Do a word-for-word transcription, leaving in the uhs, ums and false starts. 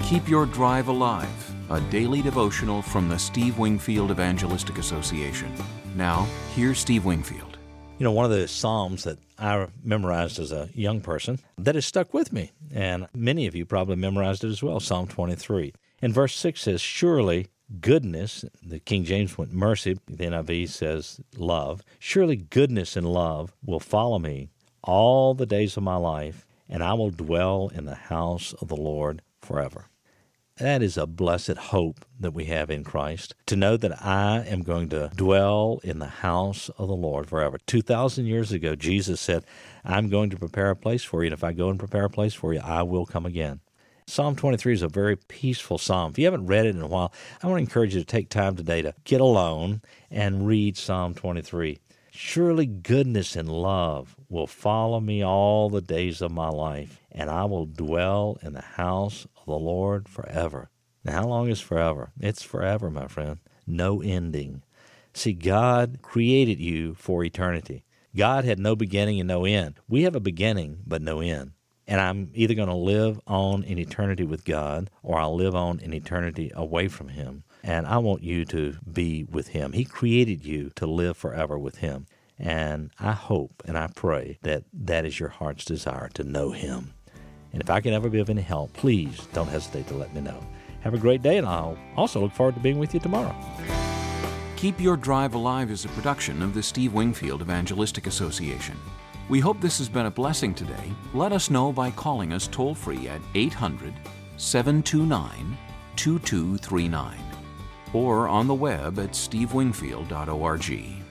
Keep Your Drive Alive, a daily devotional from the Steve Wingfield Evangelistic Association. Now, here's Steve Wingfield. You know, one of the Psalms that I memorized as a young person that has stuck with me, and many of you probably memorized it as well, Psalm twenty-three. And verse six says, surely goodness, the King James went mercy, the N I V says love, surely goodness and love will follow me all the days of my life, and I will dwell in the house of the Lord forever. That is a blessed hope that we have in Christ, to know that I am going to dwell in the house of the Lord forever. Two thousand years ago, Jesus said, I'm going to prepare a place for you, and if I go and prepare a place for you, I will come again. Psalm twenty-three is a very peaceful psalm. If you haven't read it in a while, I want to encourage you to take time today to get alone and read Psalm twenty-three. Surely goodness and love will follow me all the days of my life, and I will dwell in the house of the Lord forever. Now, how long is forever? It's forever, my friend. No ending. See, God created you for eternity. God had no beginning and no end. We have a beginning, but no end. And I'm either going to live on in eternity with God, or I'll live on in eternity away from Him. And I want you to be with Him. He created you to live forever with Him. And I hope and I pray that that is your heart's desire, to know Him. And if I can ever be of any help, please don't hesitate to let me know. Have a great day, and I'll also look forward to being with you tomorrow. Keep Your Drive Alive is a production of the Steve Wingfield Evangelistic Association. We hope this has been a blessing today. Let us know by calling us toll-free at eight hundred, seven two nine, two two three nine or on the web at steve wingfield dot org.